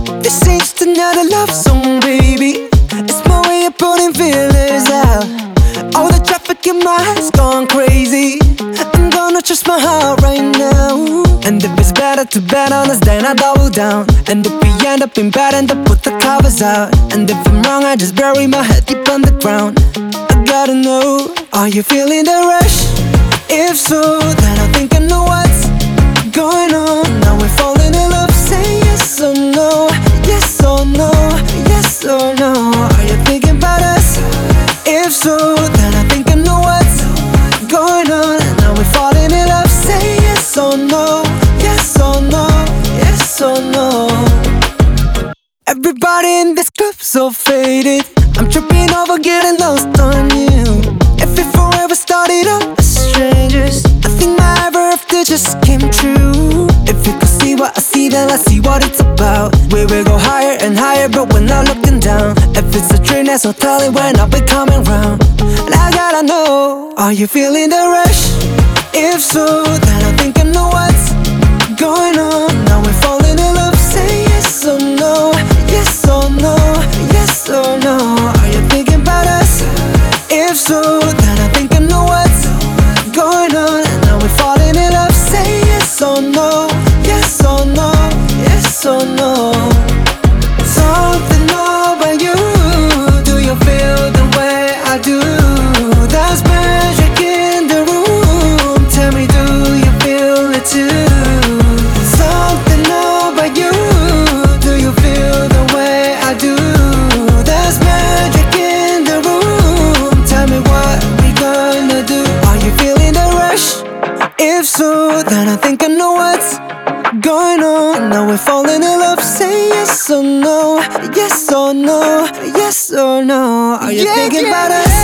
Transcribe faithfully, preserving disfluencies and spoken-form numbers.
This ain't just another love song, baby. It's my way of putting feelers out. All the traffic in my head's gone crazy. I'm gonna trust my heart right now. And if it's better to bet on us, then I double down. And if we end up in bed, end up put the covers out. And if I'm wrong, I just bury my head deep underground. I gotta know, are you feeling the rush? If so, then I think I know what's going on. Now we're falling in love, say yes or no. Yes or no, yes or no. Are you thinking about us? If so, then I think I know what's going on. Now we're falling in love, say yes or no. Yes or no, yes or no. Everybody in this club so faded. I'm tripping over getting lost on you. If we forever started out as strangers, I think my ever after just came true. If you could see what I see, then I see what it's about. We will go higher and higher, but we're not looking down. If it's a dream, there's no telling when I'll be coming round. And I gotta know, are you feeling the rush? If so, then I think I know what's going on. Now we're falling in love, say yes or no. Yes or no, yes or no. Are you thinking about us? If so, then I think I know what's going on. And now we're falling in love, say yes or no. Yes or no, yes or no. Something about you. Do you feel the way I do? There's magic in the room. Tell me, do you feel it too? Something about you. Do you feel the way I do? There's magic in the room. Tell me what we gonna do. Are you feeling the rush? If so, then I think I know what's going on. Now we're falling in love, say yes or no. Yes or no, yes or no. Are you Yeah, thinking yeah, about us?